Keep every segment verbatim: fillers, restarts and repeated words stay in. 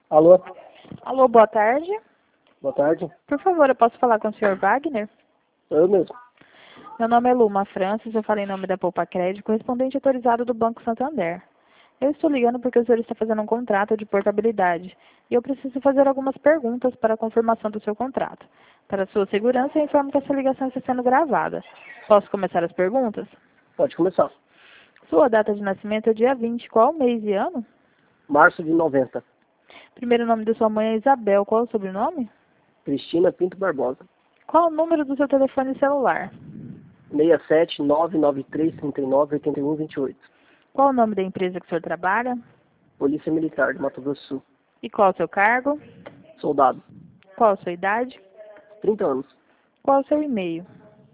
Alô? Alô, boa tarde. Boa tarde. Por favor, eu posso falar com o senhor Wagner? Sou eu mesmo. Meu nome é Luma Francis, eu falo em nome da Poupa Crédito, correspondente autorizado do Banco Santander. Eu estou ligando porque o senhor está fazendo um contrato de portabilidade e eu preciso fazer algumas perguntas para a confirmação do seu contrato. Para sua segurança, eu informo que essa ligação está sendo gravada. Posso começar as perguntas? Pode começar. Sua data de nascimento é dia vinte, qual mês e ano? Março de noventa. Primeiro nome da sua mãe é Isabel, qual é o sobrenome? Cristina Pinto Barbosa. Qual o número do seu telefone celular? seis sete nove nove três três nove oito um dois oito. Qual o nome da empresa que o senhor trabalha? Polícia Militar de Mato Grosso do Sul. E qual o seu cargo? Soldado. Qual a sua idade? trinta anos. Qual o seu e-mail?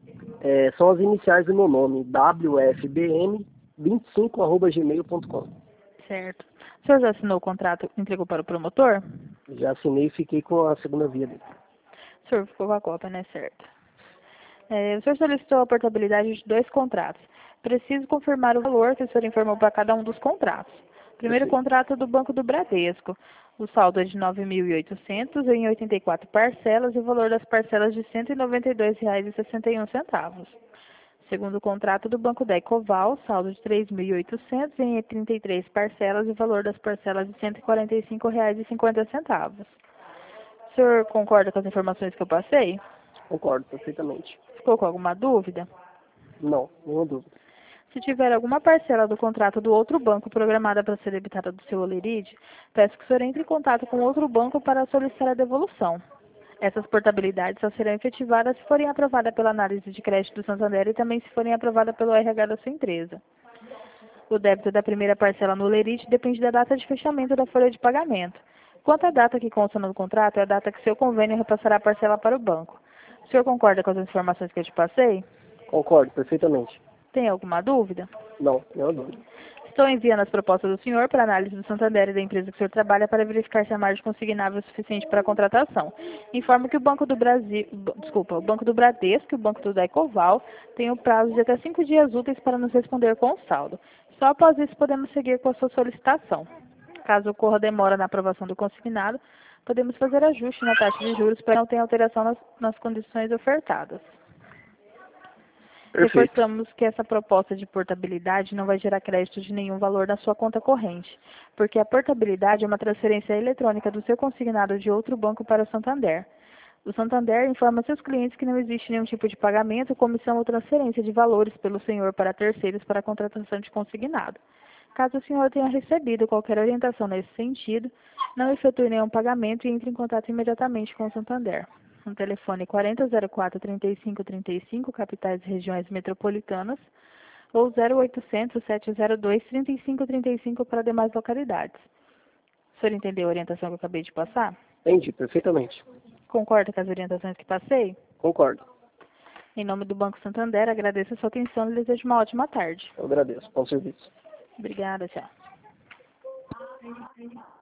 É, são as iniciais do meu nome. W F B M vinte e cinco arroba gmail ponto com. Certo. O senhor já assinou o contrato e entregou para o promotor? Já assinei e fiquei com a segunda via dele. O senhor ficou com a cópia, né? Certo. É, o senhor solicitou a portabilidade de dois contratos. Preciso confirmar o valor que o senhor informou para cada um dos contratos. Primeiro Perfeito. contrato do Banco do Bradesco. O saldo é de nove mil e oitocentos em oitenta e quatro parcelas e o valor das parcelas de cento e noventa e dois reais e sessenta e um centavos. Segundo contrato do Banco da Ecoval, saldo de três mil e oitocentos em trinta e três parcelas e o valor das parcelas de cento e quarenta e cinco reais e cinquenta centavos. O senhor concorda com as informações que eu passei? Concordo perfeitamente. Ficou com alguma dúvida? Não, nenhuma dúvida. Se tiver alguma parcela do contrato do outro banco programada para ser debitada do seu Olerite, peço que o senhor entre em contato com outro banco para solicitar a devolução. Essas portabilidades só serão efetivadas se forem aprovadas pela análise de crédito do Santander e também se forem aprovadas pelo R H da sua empresa. O débito da primeira parcela no Olerite depende da data de fechamento da folha de pagamento. Quanto à data que consta no contrato, é a data que seu convênio repassará a parcela para o banco. O senhor concorda com as informações que eu te passei? Concordo perfeitamente. Tem alguma dúvida? Não, nenhuma dúvida. Estou enviando as propostas do senhor para análise do Santander e da empresa que o senhor trabalha para verificar se a margem consignável é suficiente para a contratação. Informo que o Banco do Brasil, desculpa, o Banco do Bradesco e o Banco do Daicoval têm o prazo de até cinco dias úteis para nos responder com o saldo. Só após isso podemos seguir com a sua solicitação. Caso ocorra demora na aprovação do consignado, podemos fazer ajuste na taxa de juros para que não tenha alteração nas, nas condições ofertadas. Perfeito. Reforçamos que essa proposta de portabilidade não vai gerar crédito de nenhum valor na sua conta corrente, porque a portabilidade é uma transferência eletrônica do seu consignado de outro banco para o Santander. O Santander informa seus clientes que não existe nenhum tipo de pagamento, comissão ou transferência de valores pelo senhor para terceiros para a contratação de consignado. Caso o senhor tenha recebido qualquer orientação nesse sentido, não efetue nenhum pagamento e entre em contato imediatamente com o Santander. No telefone quarenta zero quatro trinta e cinco trinta e cinco, capitais e regiões metropolitanas, ou zero oitocentos sete zero dois trinta e cinco trinta e cinco para demais localidades. O senhor entendeu a orientação que eu acabei de passar? Entendi perfeitamente. Concorda com as orientações que passei? Concordo. Em nome do Banco Santander, agradeço a sua atenção e desejo uma ótima tarde. Eu agradeço. Bom serviço. Obrigada, tchau.